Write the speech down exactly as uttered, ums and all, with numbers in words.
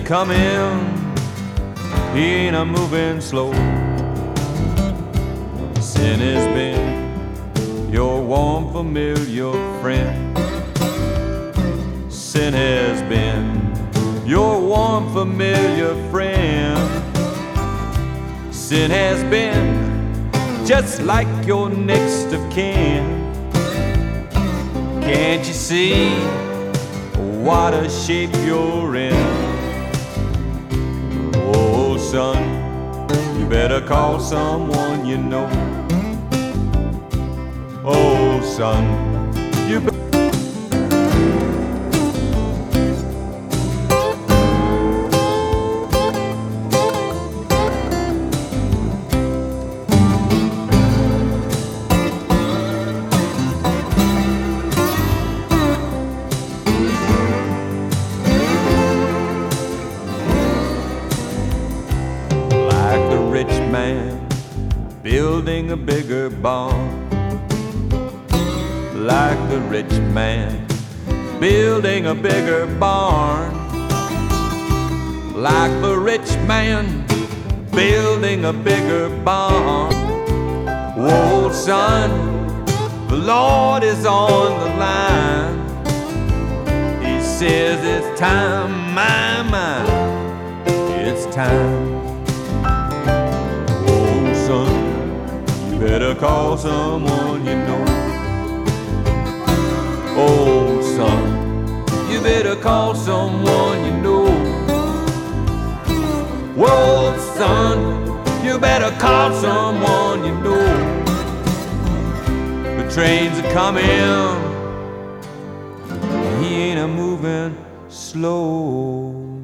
coming, he ain't a moving slow. Sin has been your warm, familiar friend. Sin has been your warm, familiar friend. Sin has been just like your next of kin. Can't you see what a shape you're in? Oh, son, you better call someone you know. Oh, son, you better. Rich man building a bigger barn, like the rich man building a bigger barn, like the rich man building a bigger barn. Whoa, son, the Lord is on the line. He says it's time, my, my, it's time. Better call someone you know. Oh, son, you better call someone you know. Whoa, son, you better call someone you know. The trains are coming, he ain't a moving slow.